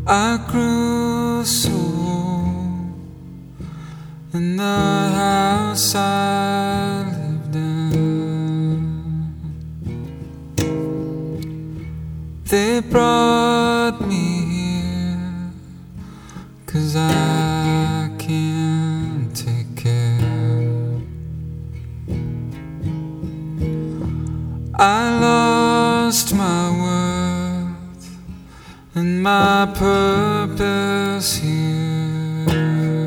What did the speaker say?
I grew so in the house I lived in. They brought me here 'cause I can't take care. I lost my worth and my purpose.